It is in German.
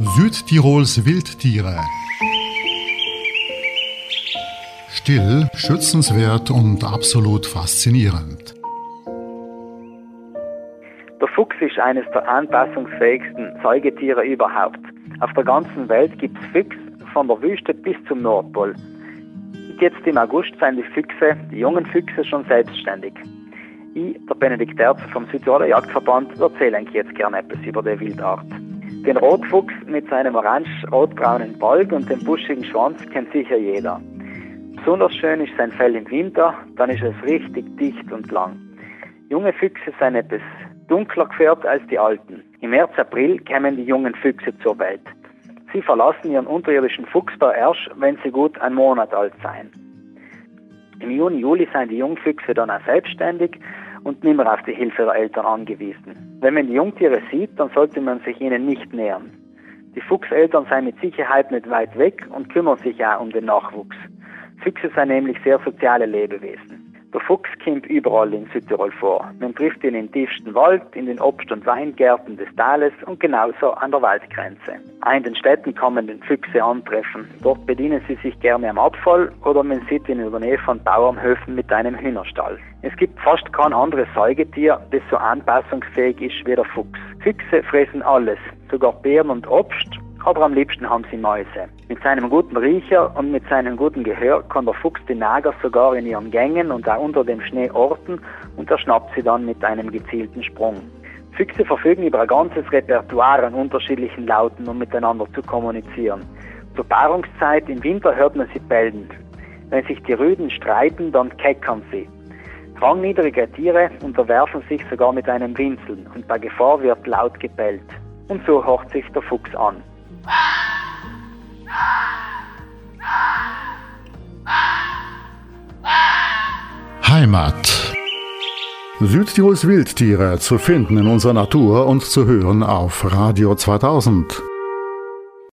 Südtirols Wildtiere. Still, schützenswert und absolut faszinierend. Der Fuchs ist eines der anpassungsfähigsten Säugetiere überhaupt. Auf der ganzen Welt gibt es Füchse, von der Wüste bis zum Nordpol. Jetzt im August sind die jungen Füchse schon selbstständig. Ich, der Benedikt Erzer vom Südtiroler Jagdverband, erzähle euch jetzt gerne etwas über die Wildart. Den Rotfuchs mit seinem orange-rotbraunen Balg und dem buschigen Schwanz kennt sicher jeder. Besonders schön ist sein Fell im Winter, dann ist es richtig dicht und lang. Junge Füchse sind etwas dunkler gefärbt als die alten. Im März, April kommen die jungen Füchse zur Welt. Sie verlassen ihren unterirdischen Fuchsbau erst, wenn sie gut einen Monat alt sind. Im Juni, Juli sind die Jungfüchse dann auch selbstständig und nicht mehr auf die Hilfe der Eltern angewiesen. Wenn man die Jungtiere sieht, dann sollte man sich ihnen nicht nähern. Die Fuchseltern sind mit Sicherheit nicht weit weg und kümmern sich auch um den Nachwuchs. Füchse sind nämlich sehr soziale Lebewesen. Der Fuchs kommt überall in Südtirol vor. Man trifft ihn im tiefsten Wald, in den Obst- und Weingärten des Tales und genauso an der Waldgrenze. Auch in den Städten kann man den Füchse antreffen. Dort bedienen sie sich gerne am Abfall oder man sieht ihn in der Nähe von Bauernhöfen mit einem Hühnerstall. Es gibt fast kein anderes Säugetier, das so anpassungsfähig ist wie der Fuchs. Füchse fressen alles, sogar Beeren und Obst, aber am liebsten haben sie Mäuse. Mit seinem guten Riecher und mit seinem guten Gehör kann der Fuchs die Nager sogar in ihren Gängen und auch unter dem Schnee orten und er schnappt sie dann mit einem gezielten Sprung. Füchse verfügen über ein ganzes Repertoire an unterschiedlichen Lauten, um miteinander zu kommunizieren. Zur Paarungszeit im Winter hört man sie bellen. Wenn sich die Rüden streiten, dann keckern sie. Rangniedrige Tiere unterwerfen sich sogar mit einem Winseln und bei Gefahr wird laut gebellt. Und so horcht sich der Fuchs an. Heimat. Südtirols Wildtiere zu finden in unserer Natur und zu hören auf Radio 2000.